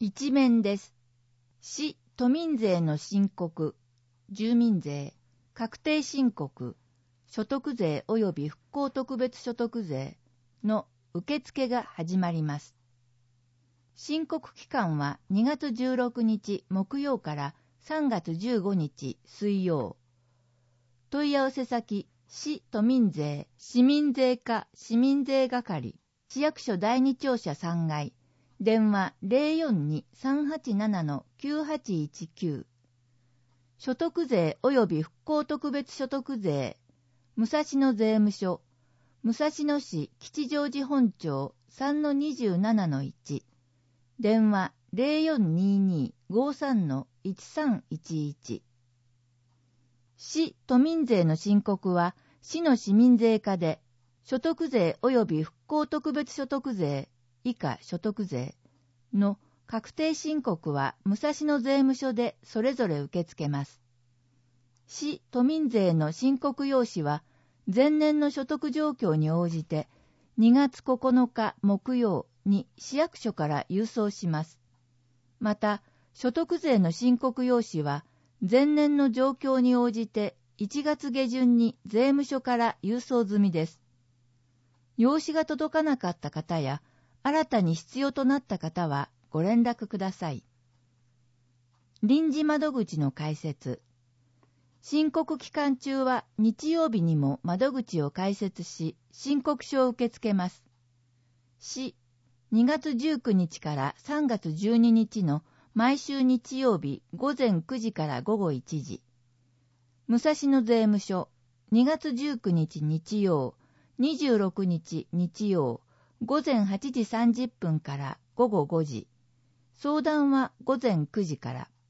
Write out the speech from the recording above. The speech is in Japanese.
一面です。市都民税の申告、住民税、確定申告、所得税及び復興特別所得税の受付が始まります。申告期間は2月16日木曜から3月15日水曜。問い合わせ先、市都民税、市民税課、市民税係、市役所第二庁舎3階、電話 042-387-9819。所得税及び復興特別所得税、武蔵野税務署、武蔵野市吉祥寺本町 3-27-1、電話 0422-53-1311。市都民税の申告は、市の市民税課で、所得税及び復興特別所得税以下所得税の確定申告は武蔵野税務署でそれぞれ受け付けます。市都民税の申告用紙は前年の所得状況に応じて2月9日木曜に市役所から郵送します。また、所得税の申告用紙は前年の状況に応じて1月下旬に税務署から郵送済みです。用紙が届かなかった方や、新たに必要となった方はご連絡ください。臨時窓口の開設。申告期間中は日曜日にも窓口を開設し、申告書を受け付けます。市、2月19日から3月12日の毎週日曜日午前9時から午後1時。武蔵野税務署、2月19日日曜、26日日曜、午前8時30分から午後5時。相談は午前9時から。